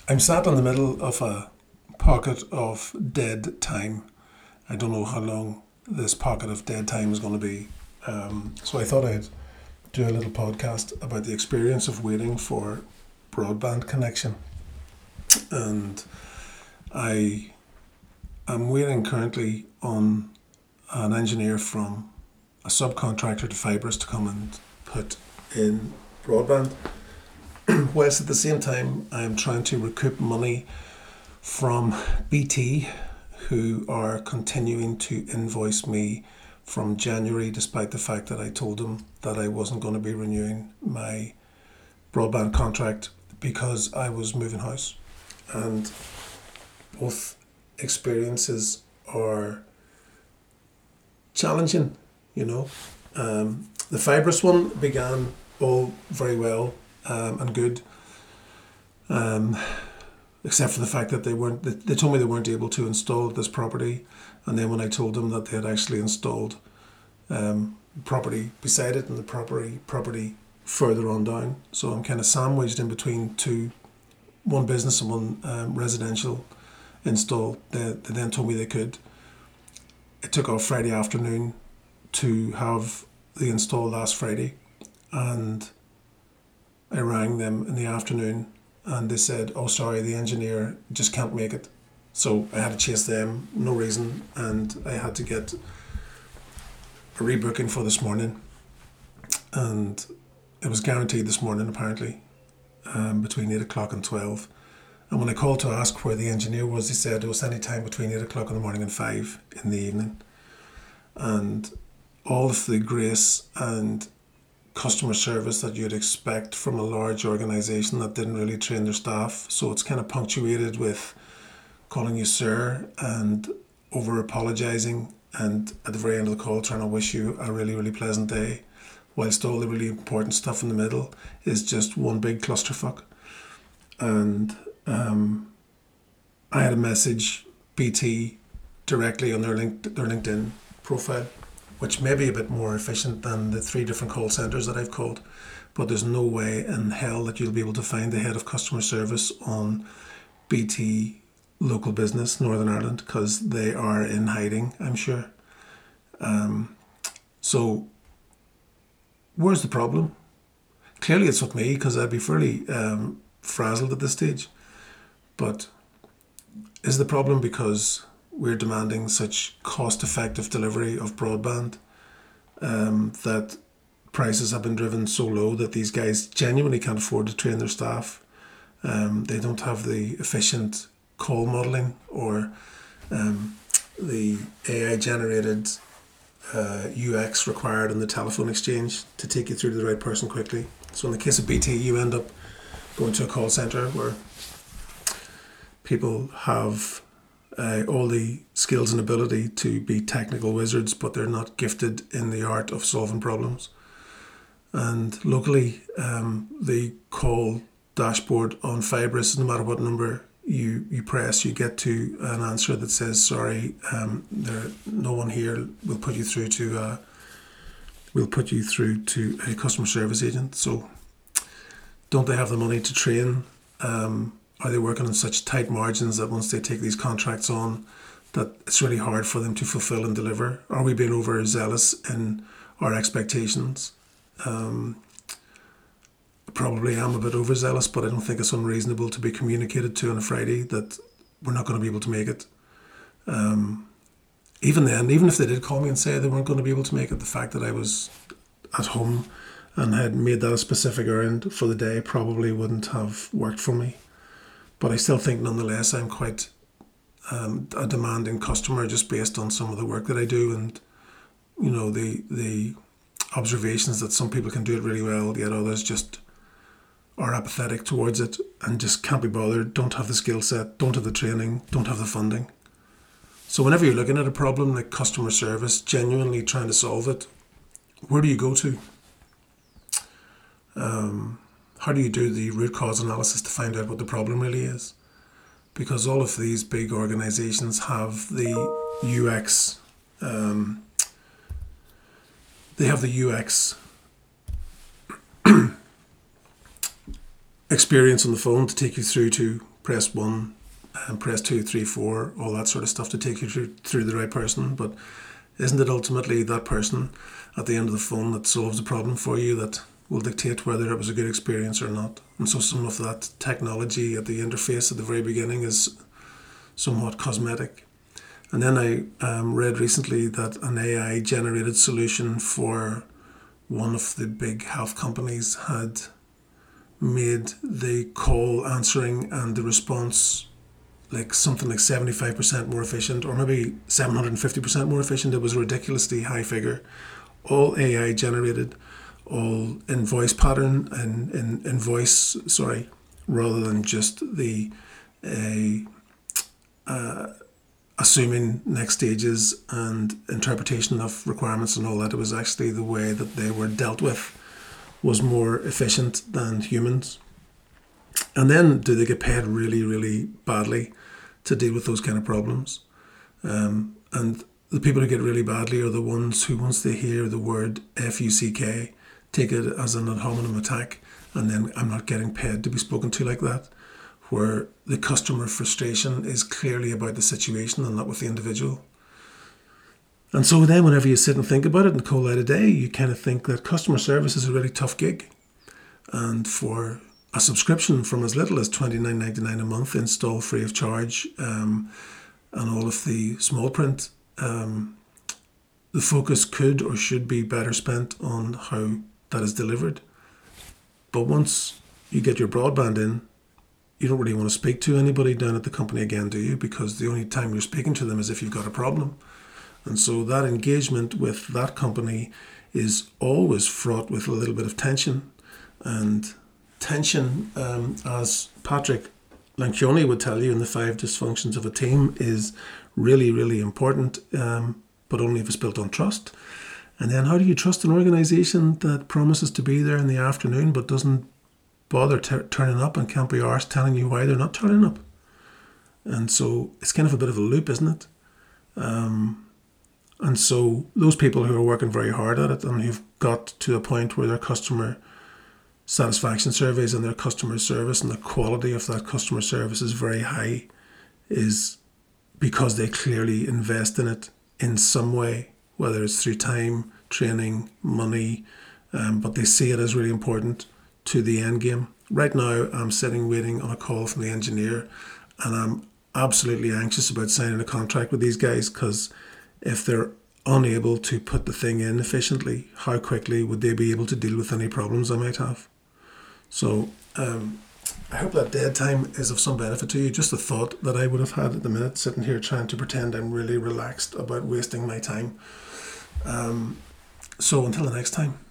I'm sat in the middle of a pocket of dead time. I don't know how long this pocket of dead time is going to be. So I thought I'd do a little podcast about the experience of waiting for broadband connection. And I am waiting currently on an engineer from a subcontractor to Fibrous to come and put in broadband. Whilst at the same time, I'm trying to recoup money from BT, who are continuing to invoice me from January, despite the fact that I told them that I wasn't going to be renewing my broadband contract because I was moving house. And both experiences are challenging, you know. The Fibrous one began all very well and good, except for the fact that they told me they weren't able to install this property, and then when I told them that they had actually installed property beside it and the property further on down, so I'm kind of sandwiched in between one business and one residential install. They then told me they could. It took off Friday afternoon to have the install last Friday, and I rang them in the afternoon and they said, oh sorry, the engineer just can't make it. So I had to chase them, no reason, and I had to get a rebooking for this morning, and it was guaranteed this morning apparently, between 8 o'clock and 12. And when I called to ask where the engineer was, he said it was any time between 8 o'clock in the morning and 5 in the evening. And all of the grace and customer service that you'd expect from a large organisation that didn't really train their staff. So it's kind of punctuated with calling you sir and over apologising, and at the very end of the call trying to wish you a really, really pleasant day, whilst all the really important stuff in the middle is just one big clusterfuck. And I had a message BT directly on their LinkedIn profile, which may be a bit more efficient than the 3 different call centres that I've called, but there's no way in hell that you'll be able to find the head of customer service on BT local business Northern Ireland, because they are in hiding, I'm sure. So where's the problem? Clearly it's with me, because I'd be fairly frazzled at this stage. But is the problem because we're demanding such cost-effective delivery of broadband that prices have been driven so low that these guys genuinely can't afford to train their staff? They don't have the efficient call modelling or the AI-generated UX required in the telephone exchange to take you through to the right person quickly. So in the case of BT, you end up going to a call centre where people have all the skills and ability to be technical wizards, but they're not gifted in the art of solving problems. And locally, the call dashboard on Fibrous, no matter what number you press, you get to an answer that says, sorry, no one here. We'll put you through to a customer service agent. So don't they have the money to train? Are they working on such tight margins that once they take these contracts on, that it's really hard for them to fulfill and deliver? Are we being overzealous in our expectations? Probably am a bit overzealous, but I don't think it's unreasonable to be communicated to on a Friday that we're not going to be able to make it. Even then, even if they did call me and say they weren't going to be able to make it, the fact that I was at home and had made that a specific errand for the day probably wouldn't have worked for me. But I still think nonetheless I'm quite a demanding customer, just based on some of the work that I do, and you know the observations that some people can do it really well, yet others just are apathetic towards it and just can't be bothered, don't have the skill set, don't have the training, don't have the funding. So whenever you're looking at a problem like customer service, genuinely trying to solve it, where do you go to? How do you do the root cause analysis to find out what the problem really is? Because all of these big organizations have the UX, experience on the phone to take you through to press 1 and press 2, 3, 4, all that sort of stuff to take you through the right person. But isn't it ultimately that person at the end of the phone that solves the problem for you that will dictate whether it was a good experience or not? And so some of that technology at the interface at the very beginning is somewhat cosmetic. And then I read recently that an AI generated solution for one of the big health companies had made the call answering and the response like something like 75% more efficient, or maybe 750% more efficient. It was a ridiculously high figure. All AI generated, all in voice pattern and in voice, sorry, rather than just the assuming next stages and interpretation of requirements and all that. It was actually the way that they were dealt with was more efficient than humans. And then do they get paid really, really badly to deal with those kind of problems? And the people who get really badly are the ones who, once they hear the word FUCK, take it as an ad hominem attack, and then I'm not getting paid to be spoken to like that, where the customer frustration is clearly about the situation and not with the individual. And so then whenever you sit and think about it in the cold light of day, you kind of think that customer service is a really tough gig. And for a subscription from as little as $29.99 a month, install free of charge, and all of the small print, the focus could or should be better spent on how that is delivered. But once you get your broadband in, you don't really want to speak to anybody down at the company again, do you? Because the only time you're speaking to them is if you've got a problem. And so that engagement with that company is always fraught with a little bit of tension. And tension, as Patrick Lencioni would tell you in the 5 dysfunctions of a team, is really, really important, but only if it's built on trust. And then how do you trust an organization that promises to be there in the afternoon but doesn't bother turning up and can't be arsed telling you why they're not turning up? And so it's kind of a bit of a loop, isn't it? And so those people who are working very hard at it and who've got to a point where their customer satisfaction surveys and their customer service and the quality of that customer service is very high, is because they clearly invest in it in some way, whether it's through time, training, money, but they see it as really important to the end game. Right now, I'm sitting waiting on a call from the engineer, and I'm absolutely anxious about signing a contract with these guys, because if they're unable to put the thing in efficiently, how quickly would they be able to deal with any problems I might have? So I hope that dead time is of some benefit to you. Just a thought that I would have had at the minute, sitting here trying to pretend I'm really relaxed about wasting my time. So until the next time.